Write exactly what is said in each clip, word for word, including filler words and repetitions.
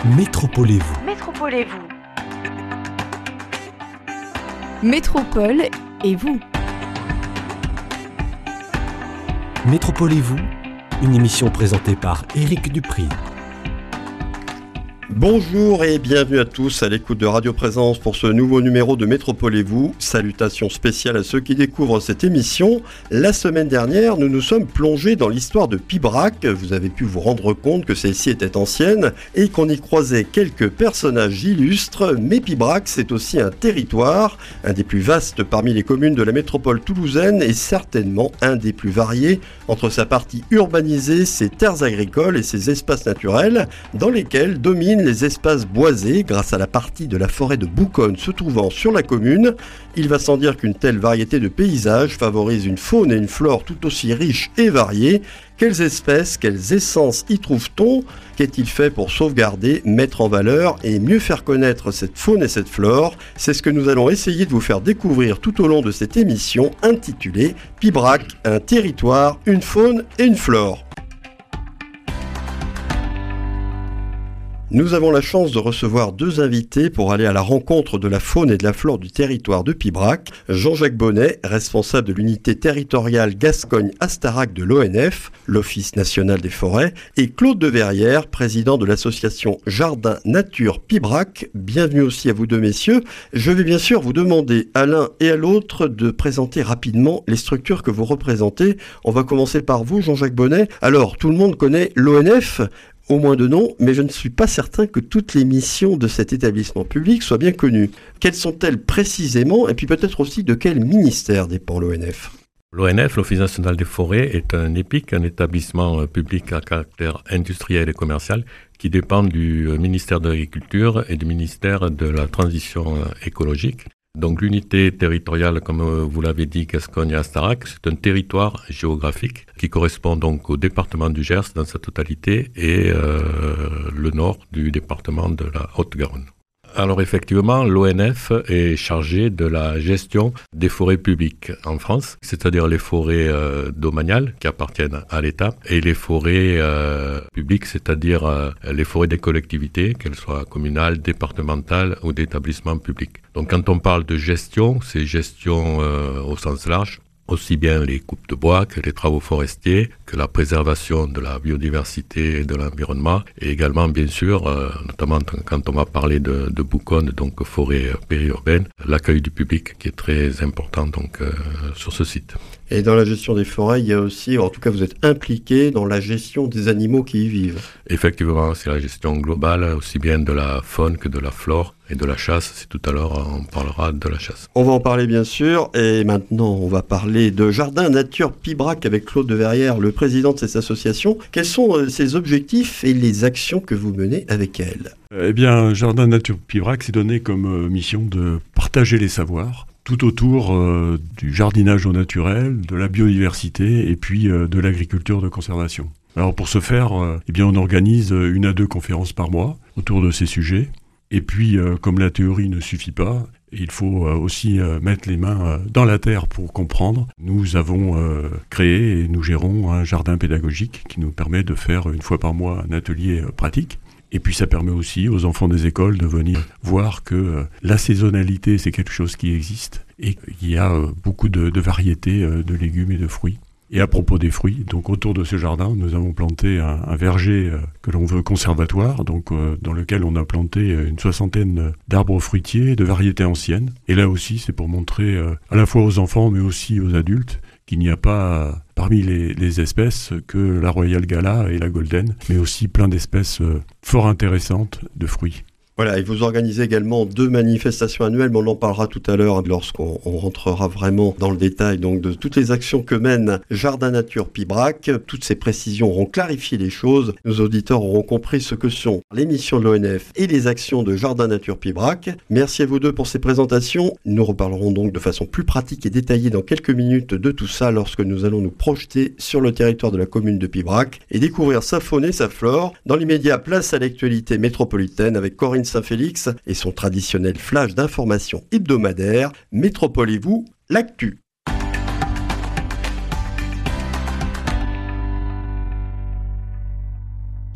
Métropolez-vous. Métropolez-vous. Métropole et vous. Métropolez-vous, une émission présentée par Éric Dupri. Bonjour et bienvenue à tous à l'écoute de Radio Présence pour ce nouveau numéro de Métropolez-vous. Salutations spéciales à ceux qui découvrent cette émission. La semaine dernière, nous nous sommes plongés dans l'histoire de Pibrac. Vous avez pu vous rendre compte que celle-ci était ancienne et qu'on y croisait quelques personnages illustres. Mais Pibrac, c'est aussi un territoire, un des plus vastes parmi les communes de la métropole toulousaine et certainement un des plus variés entre sa partie urbanisée, ses terres agricoles et ses espaces naturels dans lesquels dominent les espaces boisés grâce à la partie de la forêt de Bouconne se trouvant sur la commune. Il va sans dire qu'une telle variété de paysages favorise une faune et une flore tout aussi riches et variées. Quelles espèces, quelles essences y trouve-t-on ? Qu'est-il fait pour sauvegarder, mettre en valeur et mieux faire connaître cette faune et cette flore ? C'est ce que nous allons essayer de vous faire découvrir tout au long de cette émission intitulée Pibrac, un territoire, une faune et une flore. Nous avons la chance de recevoir deux invités pour aller à la rencontre de la faune et de la flore du territoire de Pibrac. Jean-Jacques Bonnet, responsable de l'unité territoriale Gascogne-Astarac de l'O N F, l'Office national des forêts, et Claude de Verrières, président de l'association Jardin Nature Pibrac. Bienvenue aussi à vous deux messieurs. Je vais bien sûr vous demander à l'un et à l'autre de présenter rapidement les structures que vous représentez. On va commencer par vous, Jean-Jacques Bonnet. Alors, tout le monde connaît l'O N F, au moins de nom, mais je ne suis pas certain que toutes les missions de cet établissement public soient bien connues. Quelles sont-elles précisément, et puis peut-être aussi de quel ministère dépend l'O N F ? L'O N F, l'Office national des forêts, est un E P I C, un établissement public à caractère industriel et commercial, qui dépend du ministère de l'Agriculture et du ministère de la Transition écologique. Donc l'unité territoriale, comme vous l'avez dit, Gascogne et Astarac, c'est un territoire géographique qui correspond donc au département du Gers dans sa totalité et euh, le nord du département de la Haute-Garonne. Alors effectivement, l'O N F est chargé de la gestion des forêts publiques en France, c'est-à-dire les forêts euh, domaniales qui appartiennent à l'État et les forêts euh, publiques, c'est-à-dire euh, les forêts des collectivités, qu'elles soient communales, départementales ou d'établissements publics. Donc quand on parle de gestion, c'est gestion euh, au sens large, aussi bien les coupes de bois que les travaux forestiers, que la préservation de la biodiversité et de l'environnement, et également bien sûr, euh, notamment quand on va parler de, de Bouconne, donc forêt périurbaine, l'accueil du public qui est très important donc euh, sur ce site. Et dans la gestion des forêts, il y a aussi, en tout cas vous êtes impliqué dans la gestion des animaux qui y vivent. Effectivement, c'est la gestion globale, aussi bien de la faune que de la flore et de la chasse. C'est tout à l'heure, on parlera de la chasse. On va en parler bien sûr, et maintenant on va parler de Jardin Nature Pibrac avec Claude de Verrières, le président de cette association. Quels sont ses objectifs et les actions que vous menez avec elle ? Eh bien, Jardin Nature Pibrac s'est donné comme mission de partager les savoirs tout autour euh, du jardinage au naturel, de la biodiversité et puis euh, de l'agriculture de conservation. Alors pour ce faire, euh, eh bien on organise une à deux conférences par mois autour de ces sujets. Et puis, euh, comme la théorie ne suffit pas, il faut euh, aussi euh, mettre les mains euh, dans la terre pour comprendre. Nous avons euh, créé et nous gérons un jardin pédagogique qui nous permet de faire une fois par mois un atelier euh, pratique. Et puis ça permet aussi aux enfants des écoles de venir voir que euh, la saisonnalité, c'est quelque chose qui existe et qu'il y a euh, beaucoup de, de variétés euh, de légumes et de fruits. Et à propos des fruits, donc autour de ce jardin, nous avons planté un, un verger euh, que l'on veut conservatoire, donc euh, dans lequel on a planté une soixantaine d'arbres fruitiers de variétés anciennes. Et là aussi, c'est pour montrer euh, à la fois aux enfants, mais aussi aux adultes, qu'il n'y a pas euh, parmi les, les espèces que la Royal Gala et la Golden, mais aussi plein d'espèces euh, fort intéressantes de fruits. Voilà, et vous organisez également deux manifestations annuelles, mais on en parlera tout à l'heure lorsqu'on on rentrera vraiment dans le détail donc de toutes les actions que mène Jardin Nature Pibrac. Toutes ces précisions auront clarifié les choses. Nos auditeurs auront compris ce que sont les missions de l'O N F et les actions de Jardin Nature Pibrac. Merci à vous deux pour ces présentations. Nous reparlerons donc de façon plus pratique et détaillée dans quelques minutes de tout ça lorsque nous allons nous projeter sur le territoire de la commune de Pibrac et découvrir sa faune et sa flore. Dans l'immédiat, place à l'actualité métropolitaine avec Corinne Saint-Félix et son traditionnel flash d'informations hebdomadaire. Métropolez-vous, l'actu.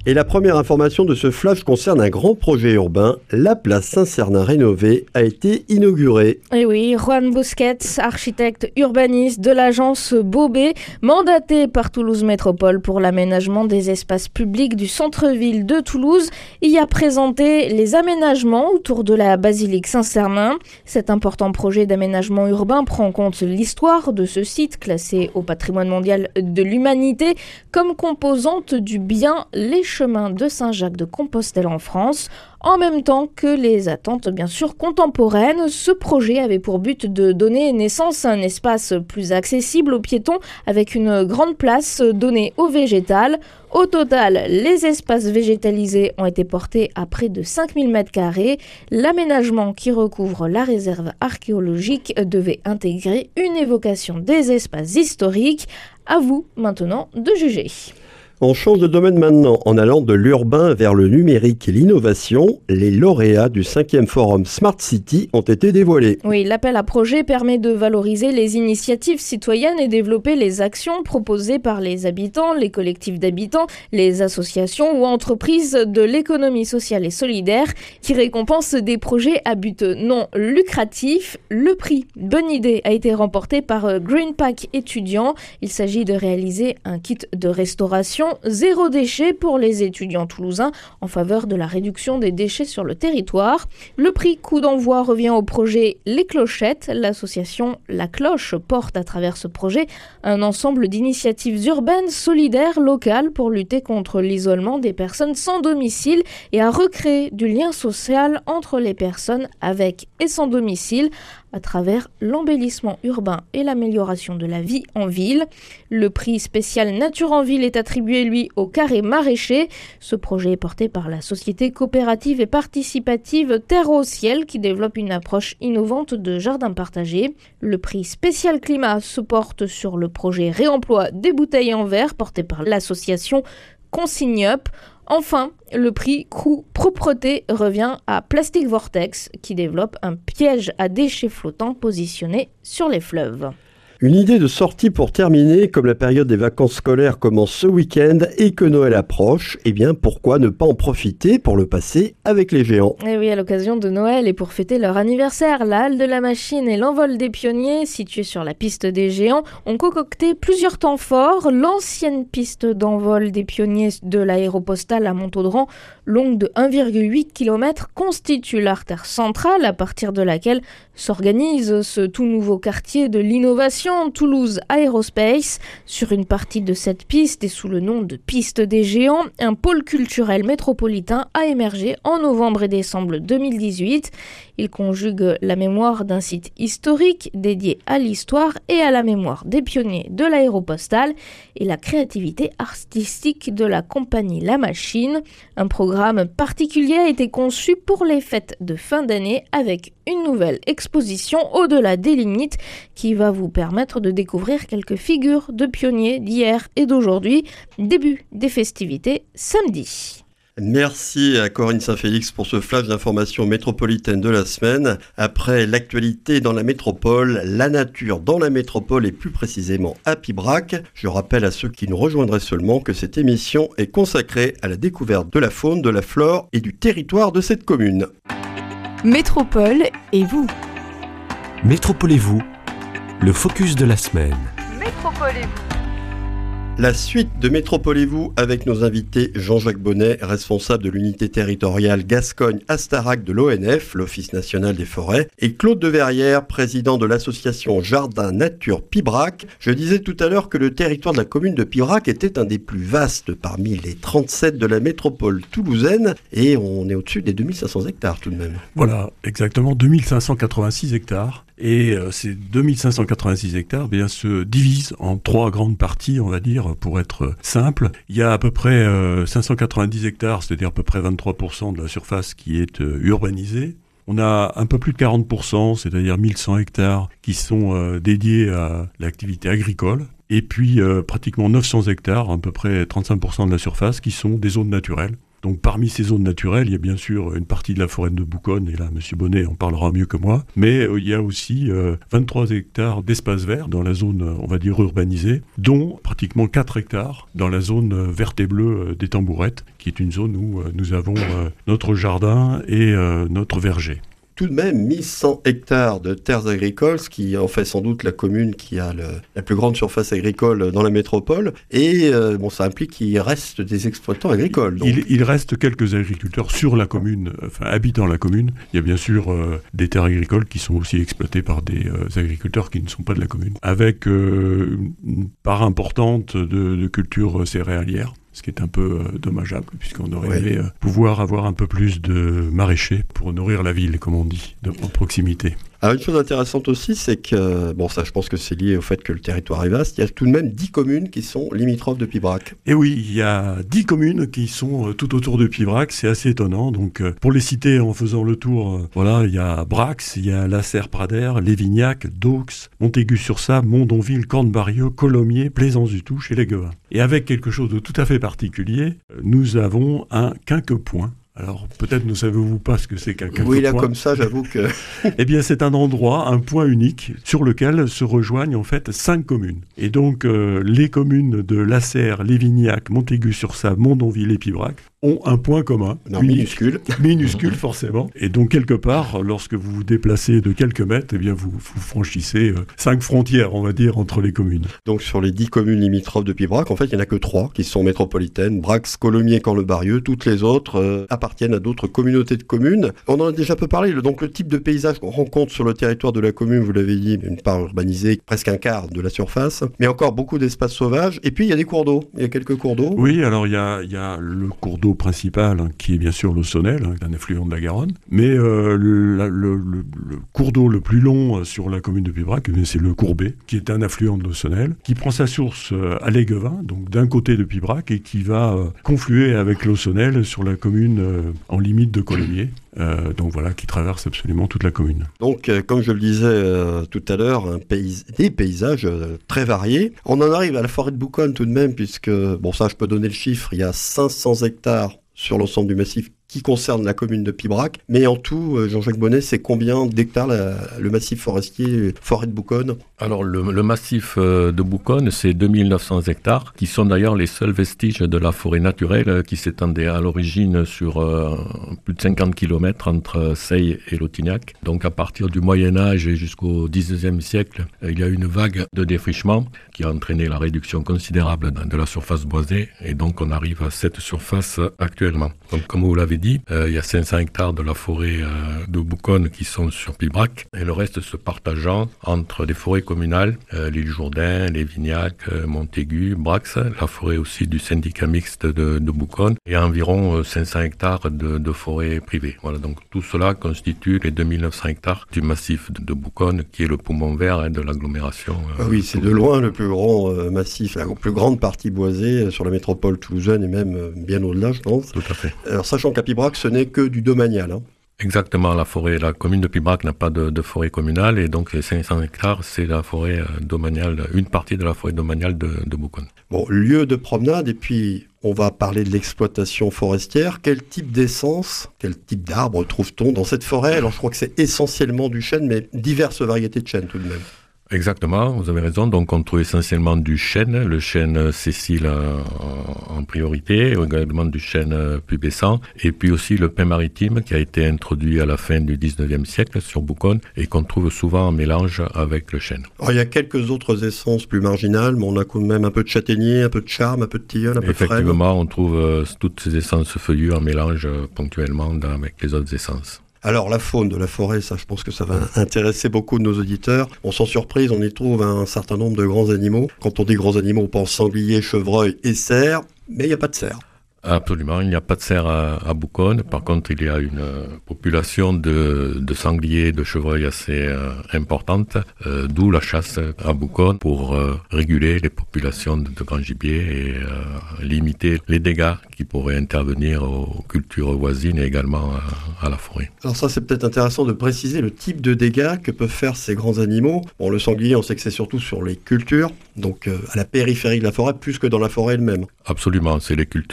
Et la première information de ce flash concerne un grand projet urbain. La place Saint-Cernin rénovée a été inaugurée. Et oui, Juan Busquets, architecte urbaniste de l'agence Bobé, mandaté par Toulouse Métropole pour l'aménagement des espaces publics du centre-ville de Toulouse, y a présenté les aménagements autour de la basilique Saint-Cernin. Cet important projet d'aménagement urbain prend en compte l'histoire de ce site classé au patrimoine mondial de l'humanité comme composante du bien les chemin de Saint-Jacques-de-Compostelle en France, en même temps que les attentes bien sûr contemporaines. Ce projet avait pour but de donner naissance à un espace plus accessible aux piétons avec une grande place donnée au végétal. Au total, les espaces végétalisés ont été portés à près de cinq mille mètres carrés. L'aménagement qui recouvre la réserve archéologique devait intégrer une évocation des espaces historiques. À vous maintenant de juger. On change de domaine maintenant en allant de l'urbain vers le numérique et l'innovation. Les lauréats du cinquième forum Smart City ont été dévoilés. Oui, l'appel à projet permet de valoriser les initiatives citoyennes et développer les actions proposées par les habitants, les collectifs d'habitants, les associations ou entreprises de l'économie sociale et solidaire qui récompensent des projets à but non lucratif. Le prix Bonne Idée a été remporté par Green Pack étudiants. Il s'agit de réaliser un kit de restauration zéro déchet pour les étudiants toulousains en faveur de la réduction des déchets sur le territoire. Le prix coup d'envoi revient au projet Les Clochettes. L'association La Cloche porte à travers ce projet un ensemble d'initiatives urbaines solidaires locales pour lutter contre l'isolement des personnes sans domicile et à recréer du lien social entre les personnes avec et sans domicile à travers l'embellissement urbain et l'amélioration de la vie en ville. Le prix spécial Nature en ville est attribué, lui, au Carré Maraîcher. Ce projet est porté par la société coopérative et participative Terre au Ciel qui développe une approche innovante de jardin partagé. Le prix spécial Climat se porte sur le projet Réemploi des bouteilles en verre porté par l'association Consigne Up. Enfin, le prix Crew Propreté revient à Plastic Vortex qui développe un piège à déchets flottants positionné sur les fleuves. Une idée de sortie pour terminer, comme la période des vacances scolaires commence ce week-end et que Noël approche, eh bien pourquoi ne pas en profiter pour le passer avec les géants ? Et oui, à l'occasion de Noël et pour fêter leur anniversaire, la Halle de la Machine et l'Envol des Pionniers, situés sur la piste des géants, ont concocté plusieurs temps forts. L'ancienne piste d'envol des Pionniers de l'aéropostale à Montaudran, longue de un virgule huit kilomètres, constitue l'artère centrale à partir de laquelle s'organise ce tout nouveau quartier de l'innovation Toulouse Aerospace. Sur une partie de cette piste et sous le nom de Piste des Géants, un pôle culturel métropolitain a émergé en novembre et décembre deux mille dix-huit. Il conjugue la mémoire d'un site historique dédié à l'histoire et à la mémoire des pionniers de l'aéropostale et la créativité artistique de la compagnie La Machine. Un programme particulier a été conçu pour les fêtes de fin d'année avec une nouvelle exposition au-delà des limites qui va vous permettre de découvrir quelques figures de pionniers d'hier et d'aujourd'hui. Début des festivités samedi. Merci à Corinne Saint-Félix pour ce flash d'informations métropolitaines de la semaine. Après l'actualité dans la métropole, la nature dans la métropole et plus précisément à Pibrac. Je rappelle à ceux qui nous rejoindraient seulement que cette émission est consacrée à la découverte de la faune, de la flore et du territoire de cette commune. Métropole et vous. Métropolez-vous, le focus de la semaine. Métropolez-vous. La suite de Métropolez-vous avec nos invités Jean-Jacques Bonnet, responsable de l'unité territoriale Gascogne-Astarac de l'O N F, l'Office national des forêts, et Claude Deverrière, président de l'association Jardin Nature Pibrac. Je disais tout à l'heure que le territoire de la commune de Pibrac était un des plus vastes parmi les trente-sept de la métropole toulousaine, et on est au-dessus des deux mille cinq cents hectares tout de même. Voilà, exactement deux mille cinq cent quatre-vingt-six hectares. Et euh, ces deux mille cinq cent quatre-vingt-six hectares eh bien, se divisent en trois grandes parties, on va dire, pour être simple. Il y a à peu près euh, cinq cent quatre-vingt-dix hectares, c'est-à-dire à peu près vingt-trois pour cent de la surface qui est euh, urbanisée. On a un peu plus de quarante pour cent, c'est-à-dire mille cent hectares, qui sont euh, dédiés à l'activité agricole. Et puis euh, pratiquement neuf cents hectares, à peu près trente-cinq pour cent de la surface, qui sont des zones naturelles. Donc parmi ces zones naturelles, il y a bien sûr une partie de la forêt de Bouconne, et là M. Bonnet en parlera mieux que moi, mais euh, il y a aussi euh, vingt-trois hectares d'espace vert dans la zone, on va dire, urbanisée, dont pratiquement quatre hectares dans la zone euh, verte et bleue euh, des Tambourettes, qui est une zone où euh, nous avons euh, notre jardin et euh, notre verger. Tout de même mille cent hectares de terres agricoles, ce qui en fait sans doute la commune qui a le, la plus grande surface agricole dans la métropole. Et euh, bon, ça implique qu'il reste des exploitants agricoles. Donc. Il, il reste quelques agriculteurs sur la commune, enfin habitant la commune. Il y a bien sûr euh, des terres agricoles qui sont aussi exploitées par des euh, agriculteurs qui ne sont pas de la commune, avec euh, une part importante de, de cultures céréalières. Ce qui est un peu euh, dommageable, puisqu'on aurait oui. aimé euh, pouvoir avoir un peu plus de maraîchers pour nourrir la ville, comme on dit, de, en proximité. Alors une chose intéressante aussi, c'est que, bon ça je pense que c'est lié au fait que le territoire est vaste, il y a tout de même dix communes qui sont limitrophes de Pibrac. Et oui, il y a dix communes qui sont euh, tout autour de Pibrac, c'est assez étonnant. Donc euh, pour les citer en faisant le tour, euh, voilà, il y a Brax, il y a Lasserre-Pradère, Lévignac, Deux, Montaigu-sur-Sable, Mondonville, Cornebarieux, Colomiers, Plaisance-du-Touche et Léguevin. Et avec quelque chose de tout à fait particulier, nous avons un quinquepoint. Alors, peut-être ne savez-vous pas ce que c'est qu'un quinquepoint. Oui, là, comme ça, j'avoue que... Eh bien, c'est un endroit, un point unique, sur lequel se rejoignent, en fait, cinq communes. Et donc, euh, les communes de Lasserre, Lévignac, Montaigu-sur-Sable, Mondonville et Pibrac ont un point commun. Non, unique, minuscule. Minuscule, forcément. Et donc, quelque part, lorsque vous vous déplacez de quelques mètres, eh bien, vous, vous franchissez euh, cinq frontières, on va dire, entre les communes. Donc, sur les dix communes limitrophes de Pibrac, en fait, il n'y en a que trois qui sont métropolitaines. Brax, Colomiers, Cornebarieux. Toutes les autres euh, appartiennent à d'autres communautés de communes. On en a déjà peu parlé. Donc, le type de paysage qu'on rencontre sur le territoire de la commune, vous l'avez dit, une part urbanisée, presque un quart de la surface, mais encore beaucoup d'espaces sauvages. Et puis, il y a des cours d'eau. Il y a quelques cours d'eau. Oui, alors il y a, il y a le cours d'eau principal, hein, qui est bien sûr l'Aussonnel, hein, un affluent de la Garonne. Mais euh, le, le, le, le cours d'eau le plus long euh, sur la commune de Pibrac, c'est le Courbet, qui est un affluent de l'Aussonnel, qui prend sa source euh, à Léguevin, donc d'un côté de Pibrac, et qui va euh, confluer avec l'Aussonnel sur la commune euh, en limite de Colomiers. Euh, donc voilà, qui traverse absolument toute la commune. Donc, euh, comme je le disais euh, tout à l'heure, un pays, des paysages euh, très variés. On en arrive à la forêt de Bouconne tout de même, puisque, bon ça je peux donner le chiffre, il y a cinq cents hectares sur l'ensemble du massif qui concerne la commune de Pibrac. Mais en tout, euh, Jean-Jacques Bonnet, c'est combien d'hectares la, le massif forestier forêt de Bouconne ? Alors le, le massif euh, de Bouconne, c'est deux mille neuf cents hectares, qui sont d'ailleurs les seuls vestiges de la forêt naturelle euh, qui s'étendait à l'origine sur euh, plus de cinquante kilomètres entre Seille et Lautignac. Donc à partir du Moyen-Âge et jusqu'au dix-neuvième siècle, euh, il y a eu une vague de défrichement qui a entraîné la réduction considérable de, de la surface boisée, et donc on arrive à cette surface actuellement. Donc comme vous l'avez dit, euh, il y a cinq cents hectares de la forêt euh, de Bouconne qui sont sur Pibrac, et le reste se partageant entre des forêts communales, euh, l'île Jourdain, Lévignac, euh, Montaigu, Brax, la forêt aussi du syndicat mixte de, de Bouconne, et environ euh, cinq cents hectares de, de forêt privée. Voilà, donc tout cela constitue les deux mille neuf cents hectares du massif de, de Bouconne, qui est le poumon vert hein, de l'agglomération. Euh, ah oui, c'est de loin le plus grand euh, massif, la plus grande partie boisée euh, sur la métropole toulousaine et même euh, bien au-delà, je pense. Tout à fait. Alors sachant qu'à Pibrac, ce n'est que du domanial. Hein. Exactement, la forêt, la commune de Pibrac n'a pas de, de forêt communale, et donc les cinq cents hectares, c'est la forêt domaniale, une partie de la forêt domaniale de, de Bouconne. Bon, lieu de promenade, et puis on va parler de l'exploitation forestière. Quel type d'essence, quel type d'arbres trouve-t-on dans cette forêt ? Alors je crois que c'est essentiellement du chêne, mais diverses variétés de chêne tout de même. Exactement, vous avez raison. Donc on trouve essentiellement du chêne, le chêne sessile euh, en priorité, également du chêne pubescent, et puis aussi le pin maritime qui a été introduit à la fin du dix-neuvième siècle sur Bouconne et qu'on trouve souvent en mélange avec le chêne. Alors, il y a quelques autres essences plus marginales, mais on a quand même un peu de châtaignier, un peu de charme, un peu de tilleul, un peu de frêne. Effectivement, on trouve euh, toutes ces essences feuillues en mélange euh, ponctuellement dans, avec les autres essences. Alors la faune de la forêt, ça je pense que ça va intéresser beaucoup de nos auditeurs. On sans surprise, on y trouve un certain nombre de grands animaux. Quand on dit grands animaux, on pense sanglier, chevreuil et cerf, mais il n'y a pas de cerf. Absolument, il n'y a pas de cerf à, à Bouconne. Par contre, il y a une euh, population de, de sangliers, de chevreuils assez euh, importante, euh, d'où la chasse à Bouconne pour euh, réguler les populations de, de grand gibier et euh, limiter les dégâts qui pourraient intervenir aux cultures voisines et également à, à la forêt. Alors ça, c'est peut-être intéressant de préciser le type de dégâts que peuvent faire ces grands animaux. Bon, le sanglier, on sait que c'est surtout sur les cultures, donc euh, à la périphérie de la forêt, plus que dans la forêt elle-même. Absolument, c'est les cultures euh,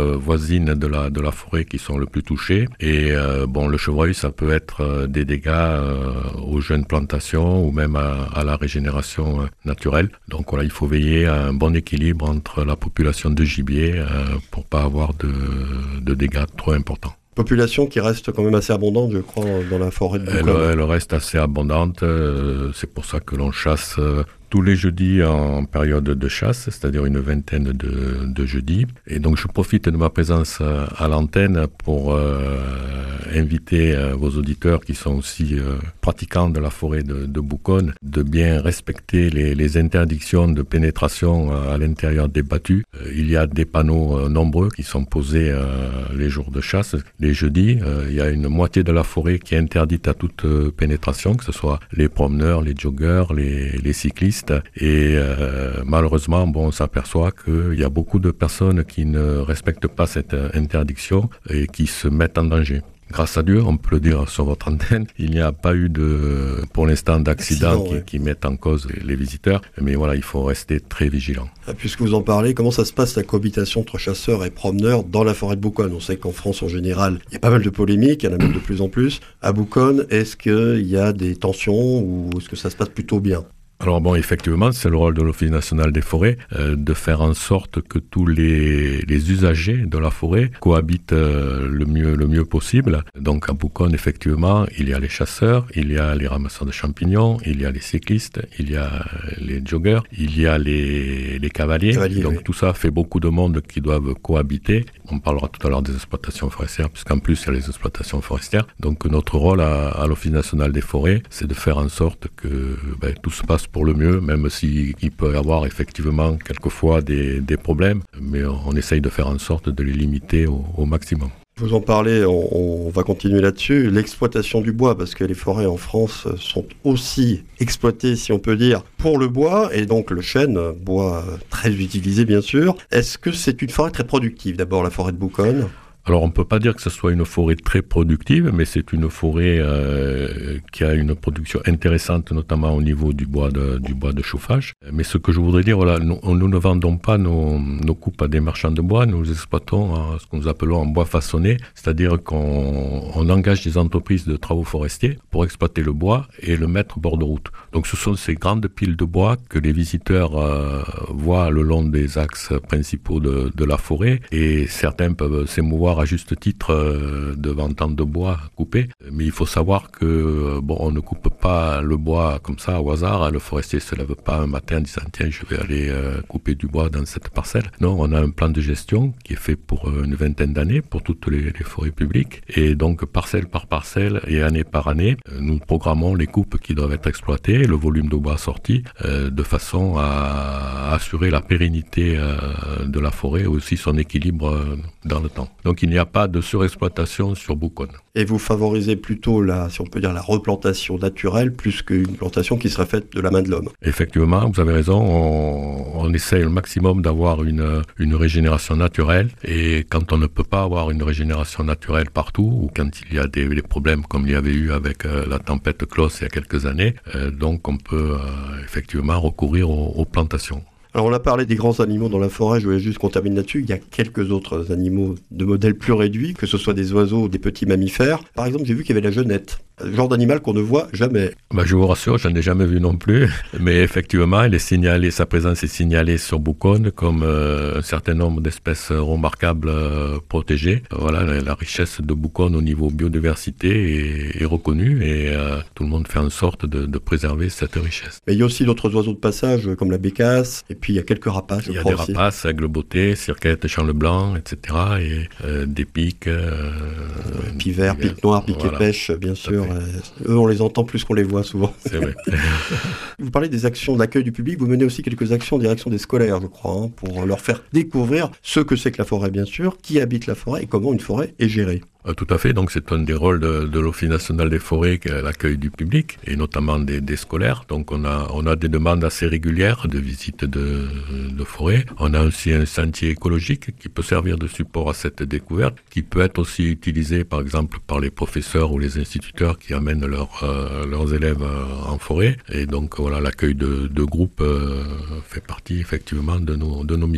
euh, voisines de la, de la forêt qui sont le plus touchées. Et euh, bon, le chevreuil, ça peut être euh, des dégâts euh, aux jeunes plantations ou même à, à la régénération euh, naturelle. Donc voilà, il faut veiller à un bon équilibre entre la population de gibier euh, pour pas avoir de, de dégâts trop importants. Population qui reste quand même assez abondante, je crois, dans la forêt de Bouconne. Elle, elle reste assez abondante, euh, c'est pour ça que l'on chasse euh, tous les jeudis en période de chasse, c'est-à-dire une vingtaine de, de jeudis. Et donc je profite de ma présence à l'antenne pour euh, inviter euh, vos auditeurs qui sont aussi euh, pratiquants de la forêt de, de Bouconne de bien respecter les, les interdictions de pénétration euh, à l'intérieur des battues. Euh, il y a des panneaux euh, nombreux qui sont posés euh, les jours de chasse. Les jeudis, euh, il y a une moitié de la forêt qui est interdite à toute euh, pénétration, que ce soit les promeneurs, les joggeurs, les, les cyclistes. Et euh, malheureusement, bon, on s'aperçoit qu'il y a beaucoup de personnes qui ne respectent pas cette interdiction et qui se mettent en danger. Grâce à Dieu, on peut le dire sur votre antenne, il n'y a pas eu de, pour l'instant, d'accidents qui, ouais. qui mettent en cause les, les visiteurs. Mais voilà, il faut rester très vigilant. Puisque vous en parlez, comment ça se passe la cohabitation entre chasseurs et promeneurs dans la forêt de Bouconne? On sait qu'en France, en général, il y a pas mal de polémiques, il y en a même de plus en plus. À Bouconne, est-ce qu'il y a des tensions ou est-ce que ça se passe plutôt bien? Alors bon, effectivement, c'est le rôle de l'Office national des forêts euh, de faire en sorte que tous les, les usagers de la forêt cohabitent euh, le mieux le mieux possible. Donc à Bouconne, effectivement, il y a les chasseurs, il y a les ramasseurs de champignons, il y a les cyclistes, il y a les joggeurs, il y a les, les cavaliers. cavaliers Donc oui. Tout ça fait beaucoup de monde qui doivent cohabiter. On parlera tout à l'heure des exploitations forestières, puisqu'en plus il y a les exploitations forestières. Donc notre rôle à, à l'Office national des forêts, c'est de faire en sorte que ben, tout se passe pour le mieux, même s'il peut y avoir effectivement quelquefois des, des problèmes, mais on, on essaye de faire en sorte de les limiter au, au maximum. Vous en parlez, on, on va continuer là-dessus. L'exploitation du bois, parce que les forêts en France sont aussi exploitées, si on peut dire, pour le bois, et donc le chêne, bois très utilisé bien sûr. Est-ce que c'est une forêt très productive, d'abord la forêt de Bouconne ? Alors on ne peut pas dire que ce soit une forêt très productive, mais c'est une forêt euh, qui a une production intéressante, notamment au niveau du bois de, du bois de chauffage. Mais ce que je voudrais dire, voilà, nous, nous ne vendons pas nos, nos coupes à des marchands de bois, nous exploitons hein, ce que nous appelons en bois façonné, c'est-à-dire qu'on on engage des entreprises de travaux forestiers pour exploiter le bois et le mettre au bord de route. Donc ce sont ces grandes piles de bois que les visiteurs euh, voient le long des axes principaux de, de la forêt, et certains peuvent s'émouvoir à juste titre euh, devant tant de bois coupé, mais il faut savoir que euh, bon, on ne coupe pas le bois comme ça au hasard. Le forestier se lève pas un matin en disant tiens, je vais aller euh, couper du bois dans cette parcelle. Non, on a un plan de gestion qui est fait pour euh, une vingtaine d'années pour toutes les, les forêts publiques, et donc parcelle par parcelle et année par année, euh, nous programmons les coupes qui doivent être exploitées, le volume de bois sorti, euh, de façon à, à assurer la pérennité euh, de la forêt et aussi son équilibre euh, dans le temps. Donc il n'y a pas de surexploitation sur Bouconne. Et vous favorisez plutôt la, si on peut dire, la replantation naturelle plus qu'une plantation qui serait faite de la main de l'homme. Effectivement, vous avez raison, on, on essaye au maximum d'avoir une, une régénération naturelle, et quand on ne peut pas avoir une régénération naturelle partout, ou quand il y a des, des problèmes comme il y avait eu avec euh, la tempête Klaus il y a quelques années, euh, donc on peut euh, effectivement recourir aux, aux plantations. Alors on a parlé des grands animaux dans la forêt, je voulais juste qu'on termine là-dessus. Il y a quelques autres animaux de modèles plus réduits, que ce soit des oiseaux ou des petits mammifères. Par exemple, j'ai vu qu'il y avait la genette, le genre d'animal qu'on ne voit jamais. Bah, je vous rassure, je n'en ai jamais vu non plus, mais effectivement, elle est signalée, sa présence est signalée sur Bouconne comme euh, un certain nombre d'espèces remarquables euh, protégées. Voilà, la, la richesse de Bouconne au niveau biodiversité est, est reconnue, et euh, tout le monde fait en sorte de, de préserver cette richesse. Mais il y a aussi d'autres oiseaux de passage, comme la bécasse, et puis il y a quelques rapaces, je Il y a crois des aussi. rapaces, aigle-beauté, cirquette, chanle-blanc, et cetera. Et euh, des pics. Euh, Pivert, pic noir, pic voilà. et pêche, bien sûr. Euh, eux, on les entend plus qu'on les voit souvent. C'est vrai. Vous parlez des actions d'accueil du public, vous menez aussi quelques actions en direction des scolaires, je crois, hein, pour leur faire découvrir ce que c'est que la forêt, bien sûr, qui habite la forêt et comment une forêt est gérée. Euh, tout à fait, donc c'est un des rôles de, de l'Office national des forêts, qui est l'accueil du public, et notamment des, des scolaires. Donc on a, on a des demandes assez régulières de visite de, de forêt. On a aussi un sentier écologique qui peut servir de support à cette découverte, qui peut être aussi utilisé par exemple par les professeurs ou les instituteurs qui amènent leur, euh, leurs élèves euh, en forêt. Et donc voilà, l'accueil de, de groupes euh, fait partie effectivement de nos, de nos missions.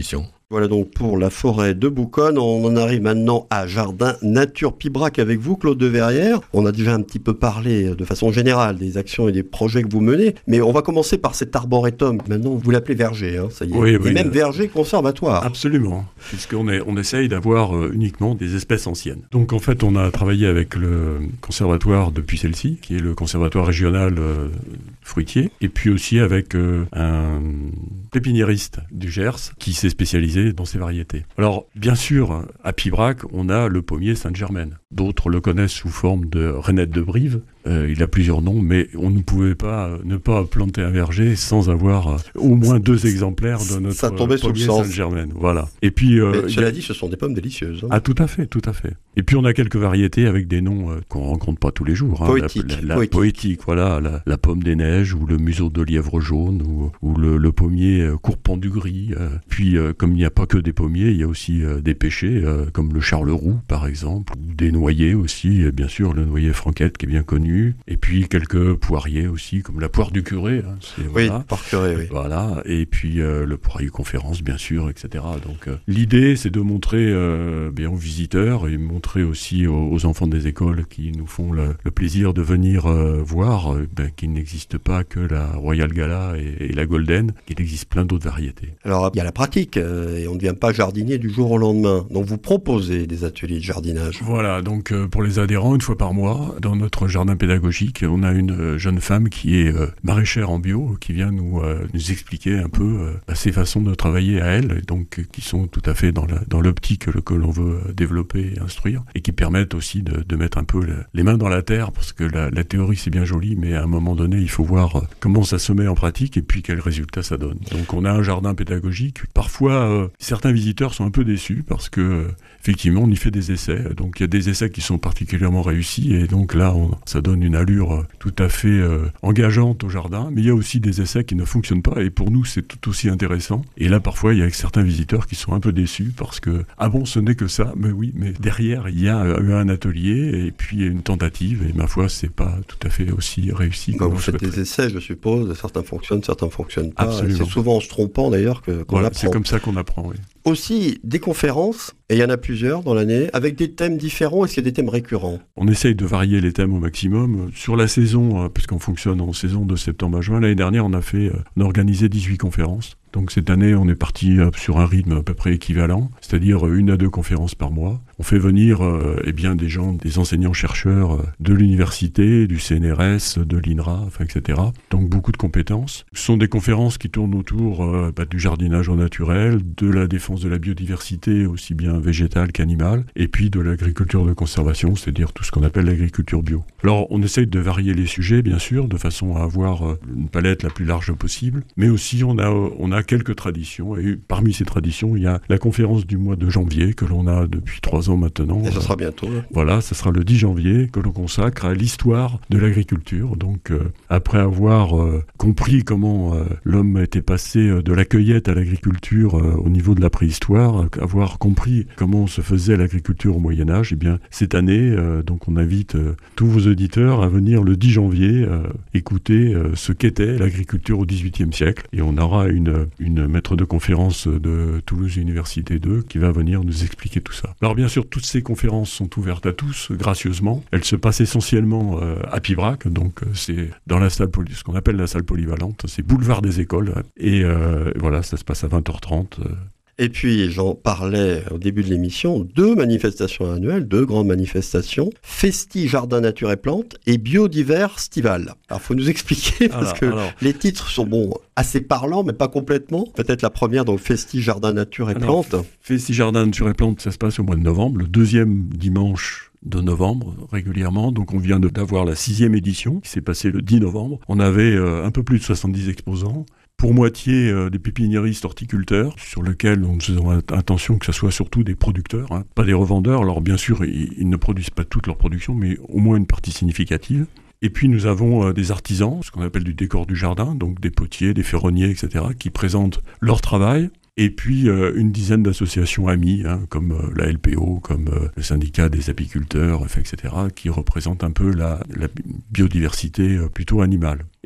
Voilà donc pour la forêt de Bouconne. On en arrive maintenant à Jardin Nature Pibrac avec vous, Claude de Verrières. On a déjà un petit peu parlé de façon générale des actions et des projets que vous menez, mais on va commencer par cet arboretum. Maintenant, vous l'appelez verger, hein, ça y est. Oui, et oui, même euh, verger conservatoire. Absolument, puisqu'on est, on essaye d'avoir euh, uniquement des espèces anciennes. Donc en fait, on a travaillé avec le conservatoire de Puy-Celle-Cy, qui est le conservatoire régional euh, fruitier, et puis aussi avec euh, un pépiniériste du Gers qui s'est spécialisé dans ces variétés. Alors, bien sûr, à Pibrac, on a le pommier Sainte-Germaine. D'autres le connaissent sous forme de Rainette de Brive. Euh, il a plusieurs noms, mais on ne pouvait pas euh, ne pas planter un verger sans avoir euh, au moins deux exemplaires de notre Ça tombait sous le pommier sens. Sainte-Germaine. Voilà. Et puis, euh, Mais, cela a... dit, ce sont des pommes délicieuses. Hein. Ah, tout à fait, tout à fait. Et puis, on a quelques variétés avec des noms euh, qu'on rencontre pas tous les jours. Hein. Poétique, La, la, la poétique. poétique, voilà. La, la pomme des neiges, ou le museau de lièvre jaune, ou, ou le, le pommier euh, courpendu gris. Euh. Puis, euh, comme il n'y a pas que des pommiers, il y a aussi euh, des pêchers, euh, comme le charleroux, par exemple, ou des noyers aussi, et bien sûr, le noyer franquette qui est bien connu. Et puis, quelques poiriers aussi, comme la poire du curé. Hein, c'est, Oui, voilà. par curé, oui. Voilà, et puis euh, le poirier conférence, bien sûr, et cetera. Donc euh, l'idée, c'est de montrer euh, bien aux visiteurs et montrer aussi aux, aux enfants des écoles qui nous font le, le plaisir de venir euh, voir euh, ben, qu'il n'existe pas que la Royal Gala et, et la Golden, qu'il existe plein d'autres variétés. Alors, il y a la pratique, euh, et on ne devient pas jardinier du jour au lendemain. Donc, vous proposez des ateliers de jardinage. Voilà, donc euh, pour les adhérents, une fois par mois, dans notre jardin pédagogique, on a une euh, jeune femme qui est euh, maraîchère en bio, qui vient nous, euh, nous expliquer un peu euh, ses façons de travailler à elle, donc euh, qui sont tout à fait dans, la, dans l'optique que, que l'on veut développer et instruire, et qui permettent aussi de, de mettre un peu le, les mains dans la terre, parce que la, la théorie c'est bien joli, mais à un moment donné, il faut voir euh, comment ça se met en pratique et puis quels résultats ça donne. Donc on a un jardin pédagogique. Parfois, euh, certains visiteurs sont un peu déçus parce que euh, effectivement, on y fait des essais. Donc il y a des essais qui sont particulièrement réussis, et donc là, on, ça donne une allure euh, tout à fait euh, engageante au jardin, mais il y a aussi des essais qui ne fonctionnent pas, et pour nous c'est tout aussi intéressant. Et là parfois il y a certains visiteurs qui sont un peu déçus parce que ah bon, ce n'est que ça, mais oui, mais derrière il y a eu un atelier et puis une tentative, et ma foi c'est pas tout à fait aussi réussi. Quand vous faites des essais, je suppose, certains fonctionnent, certains fonctionnent pas. Absolument. C'est souvent en se trompant d'ailleurs que, qu'on voilà, apprend. c'est comme ça qu'on apprend, oui. Aussi des conférences, et il y en a plusieurs dans l'année, avec des thèmes différents. Est-ce qu'il y a des thèmes récurrents? On essaye de varier les thèmes au maximum. Sur la saison, euh, puisqu'on fonctionne en saison de septembre à juin, l'année dernière on a fait, euh, on a organisé dix-huit conférences. Donc cette année, on est parti euh, sur un rythme à peu près équivalent, c'est-à-dire une à deux conférences par mois. On fait venir euh, eh bien, des gens, des enseignants-chercheurs euh, de l'université, du C N R S, de l'I N R A, enfin, et cetera. Donc beaucoup de compétences. Ce sont des conférences qui tournent autour euh, bah, du jardinage au naturel, de la défense de la biodiversité, aussi bien végétale qu'animale, et puis de l'agriculture de conservation, c'est-à-dire tout ce qu'on appelle l'agriculture bio. Alors on essaye de varier les sujets, bien sûr, de façon à avoir euh, une palette la plus large possible, mais aussi on a, on a quelques traditions, et parmi ces traditions, il y a la conférence du mois de janvier que l'on a depuis trois ans maintenant. Et ça sera bientôt. Hein. Voilà, ça sera le dix janvier que l'on consacre à l'histoire de l'agriculture. Donc, euh, après avoir euh, compris comment euh, l'homme était passé euh, de la cueillette à l'agriculture euh, au niveau de la préhistoire, euh, avoir compris comment se faisait l'agriculture au Moyen-Âge, eh bien, cette année, euh, donc on invite euh, tous vos auditeurs à venir le dix janvier euh, écouter euh, ce qu'était l'agriculture au dix-huitième siècle. Et on aura une une maître de conférence de Toulouse Université deux qui va venir nous expliquer tout ça. Alors bien sûr, toutes ces conférences sont ouvertes à tous, gracieusement. Elles se passent essentiellement euh, à Pibrac, donc euh, c'est dans la salle, poly- ce qu'on appelle la salle polyvalente, c'est boulevard des écoles, et euh, voilà, ça se passe à vingt heures trente. Euh, Et puis, j'en parlais au début de l'émission, deux manifestations annuelles, deux grandes manifestations, Festi Jardin Nature et Plantes et Biodiversival. Alors, faut nous expliquer, parce alors, que alors. les titres sont bon, assez parlants, mais pas complètement. Peut-être la première, donc Festi Jardin Nature et Alors, Plantes. Festi Jardin Nature et Plantes, ça se passe au mois de novembre, le deuxième dimanche de novembre régulièrement, donc on vient de, d'avoir la sixième édition qui s'est passée le dix novembre. On avait euh, un peu plus de soixante-dix exposants, pour moitié euh, des pépiniéristes horticulteurs, sur lesquels on faisons attention que ce soit surtout des producteurs, hein, pas des revendeurs. Alors bien sûr, ils, ils ne produisent pas toute leur production, mais au moins une partie significative. Et puis nous avons euh, des artisans, ce qu'on appelle du décor du jardin, donc des potiers, des ferronniers, et cetera, qui présentent leur travail. Et puis euh, une dizaine d'associations amies, hein, comme euh, la L P O, comme euh, le syndicat des apiculteurs, enfin, et cetera, qui représentent un peu la, la biodiversité euh, plutôt animale.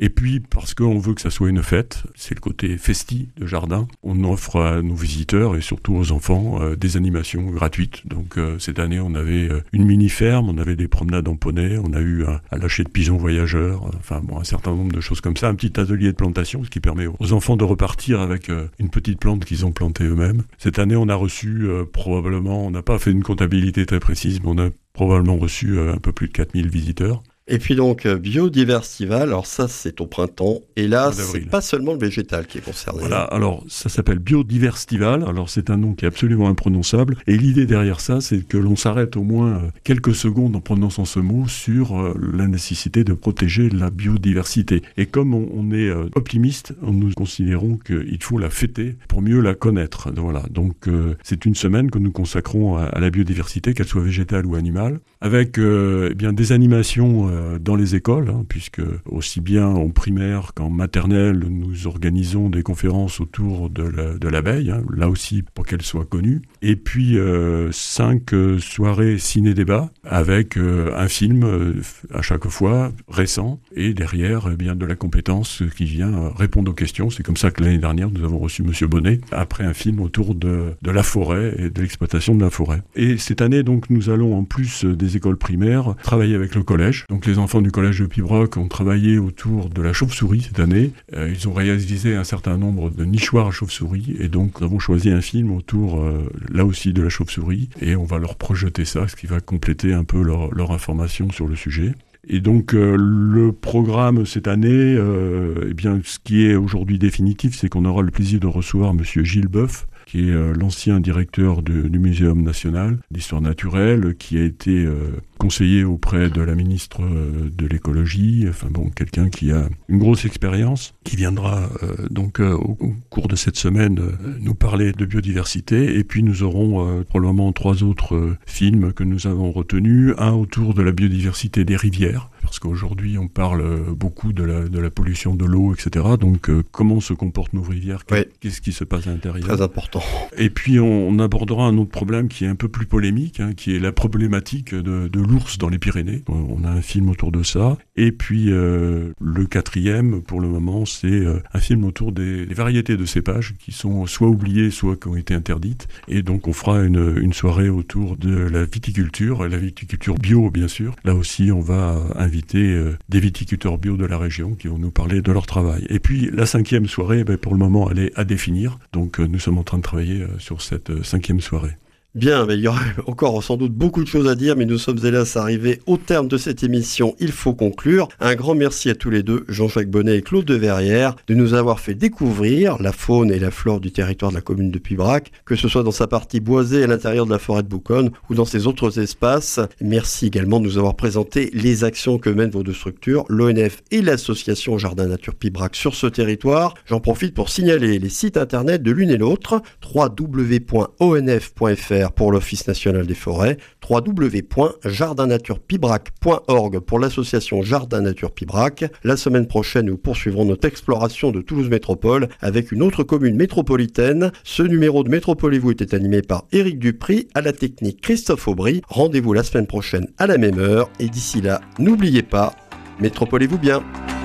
Et puis, parce qu'on veut que ça soit une fête, c'est le côté festi de jardin, on offre à nos visiteurs et surtout aux enfants euh, des animations gratuites. Donc euh, cette année, on avait euh, une mini-ferme, on avait des promenades en poney, on a eu un, un lâcher de pigeons voyageurs, euh, enfin bon, un certain nombre de choses comme ça, un petit atelier de plantation, ce qui permet aux enfants de repartir avec euh, une petite plante qu'ils ont plantée eux-mêmes. Cette année, on a reçu euh, probablement, on n'a pas fait une comptabilité très précise, mais on a probablement reçu euh, un peu plus de quatre mille visiteurs. Et puis donc, Biodiversival, alors ça c'est au printemps, et là c'est pas seulement le végétal qui est concerné. Voilà, alors ça s'appelle Biodiversival, alors c'est un nom qui est absolument imprononçable, et l'idée derrière ça c'est que l'on s'arrête au moins quelques secondes en prononçant ce mot sur euh, la nécessité de protéger la biodiversité. Et comme on, on est euh, optimiste, nous considérons qu'il faut la fêter pour mieux la connaître. Voilà, donc euh, c'est une semaine que nous consacrons à, à la biodiversité, qu'elle soit végétale ou animale, avec euh, eh bien, des animations euh, dans les écoles, hein, puisque aussi bien en primaire qu'en maternelle, nous organisons des conférences autour de, la, de l'abeille, hein, là aussi pour qu'elle soit connue. Et puis euh, cinq euh, soirées ciné-débat avec euh, un film euh, à chaque fois récent, et derrière eh bien, de la compétence qui vient euh, répondre aux questions. C'est comme ça que l'année dernière, nous avons reçu Monsieur Bonnet, après un film autour de, de la forêt et de l'exploitation de la forêt. Et cette année, donc, nous allons, en plus des écoles primaires, travailler avec le collège. Donc les enfants du collège de Pibroch ont travaillé autour de la chauve-souris cette année. Euh, ils ont réalisé un certain nombre de nichoirs à chauve-souris, et donc nous avons choisi un film autour, euh, là aussi, de la chauve-souris, et on va leur projeter ça, ce qui va compléter un peu leur, leur information sur le sujet. Et donc euh, le programme cette année, euh, eh bien, ce qui est aujourd'hui définitif, c'est qu'on aura le plaisir de recevoir Monsieur Gilles Boeuf, qui est euh, l'ancien directeur de, du Muséum national d'histoire naturelle, qui a été euh, conseiller auprès de la ministre euh, de l'écologie, enfin bon, quelqu'un qui a une grosse expérience, qui viendra euh, donc euh, au, au cours de cette semaine euh, nous parler de biodiversité. Et puis nous aurons euh, probablement trois autres euh, films que nous avons retenus, un autour de la biodiversité des rivières, parce qu'aujourd'hui on parle beaucoup de la, de la pollution de l'eau, et cetera. Donc euh, comment se comportent nos rivières, oui. Qu'est-ce qui se passe à l'intérieur. Très important. Et puis on, on abordera un autre problème qui est un peu plus polémique, hein, qui est la problématique de, de l'ours dans les Pyrénées. On a un film autour de ça. Et puis euh, le quatrième, pour le moment, c'est euh, un film autour des, des variétés de cépages qui sont soit oubliées, soit qui ont été interdites. Et donc on fera une, une soirée autour de la viticulture, et la viticulture bio bien sûr. Là aussi on va inviter euh, des viticulteurs bio de la région qui vont nous parler de leur travail. Et puis la cinquième soirée, ben, pour le moment elle est à définir. Donc euh, nous sommes en train de travailler euh, sur cette euh, cinquième soirée. Bien, mais il y aurait encore sans doute beaucoup de choses à dire, mais nous sommes hélas arrivés au terme de cette émission. Il faut conclure. Un grand merci à tous les deux, Jean-Jacques Bonnet et Claude de Verrières, de nous avoir fait découvrir la faune et la flore du territoire de la commune de Pibrac, que ce soit dans sa partie boisée à l'intérieur de la forêt de Bouconne ou dans ses autres espaces. Merci également de nous avoir présenté les actions que mènent vos deux structures, l'O N F et l'association Jardin Nature Pibrac sur ce territoire. J'en profite pour signaler les sites internet de l'une et l'autre, w w w point o n f point f r pour l'Office national des forêts, w w w point jardin nature pibrac point org pour l'association Jardin Nature Pibrac. La semaine prochaine, nous poursuivrons notre exploration de Toulouse Métropole avec une autre commune métropolitaine. Ce numéro de Métropolez-vous était animé par Éric Dupry, à la technique Christophe Aubry. Rendez-vous la semaine prochaine à la même heure, et d'ici là, n'oubliez pas, métropolez-vous bien.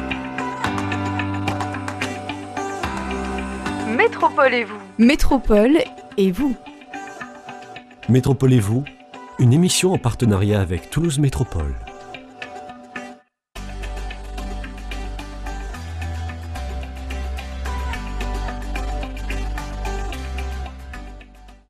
Métropolez-vous. Métropole et vous. Métropolez-vous, une émission en partenariat avec Toulouse Métropole.